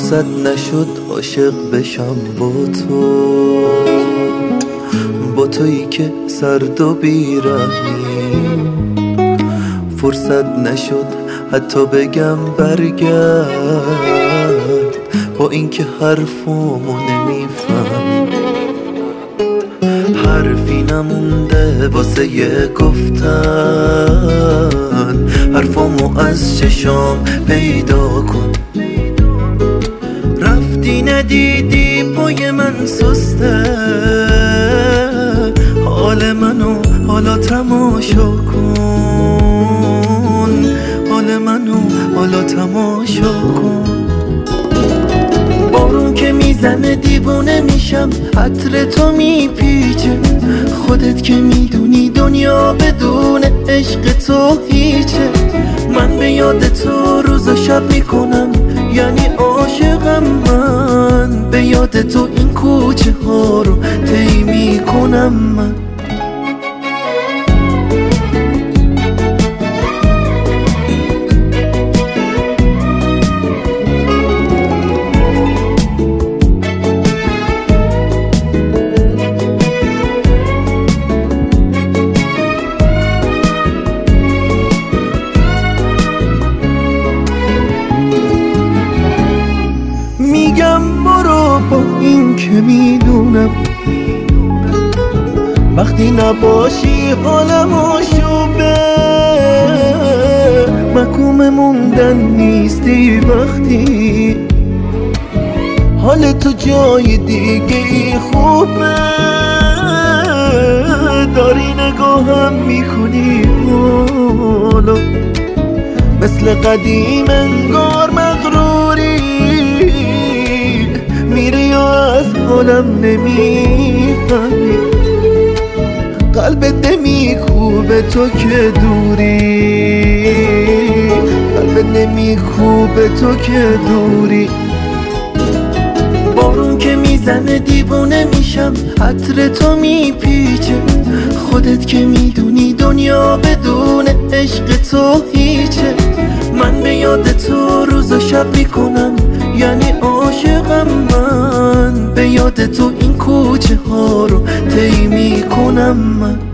فرصت نشد عاشق بشم با تویی که سرد و بیرحمی. فرصت نشد حتی بگم برگرد، با اینکه حرفامو نمیفهمی. حرفی نمونده واسه گفتن، حرفامو از چشام پیدا کن. رفتی ندیدی پای من سسته، حال منو حالا تماشا کن، حال منو حالا تماشا کن. بارون که میزنه دیوونه میشم، عطر تو میپیچه. خودت که میدونی دنیا بدون عشق تو هیچه. من به یاد تو روز و شب میکنم، یعنی عاشقم. من به یاد تو این کوچه ها رو طی میکنم. من میگم برو با این که میدونم وقتی نباشی حالم آشوبه. محکوم موندن نیستی وقتی حال تو جای دیگه ای خوبه. داری نگاهم میکنی حالا مثل قدیم انگار مغروری. میری یا از حالم نمیفهمی، قلبت نمیکوبه تو که دوری، قلبت نمیکوبه تو که دوری. بارون که میزنه دیوونه میشم، عطر تو میپیچه. خودت که میدونی دنیا بدون عشق تو هیچه. من به یاد تو روز و شب میکنم، یعنی عاشقم. من به یاد تو این کوچه ها رو طی میکنم. من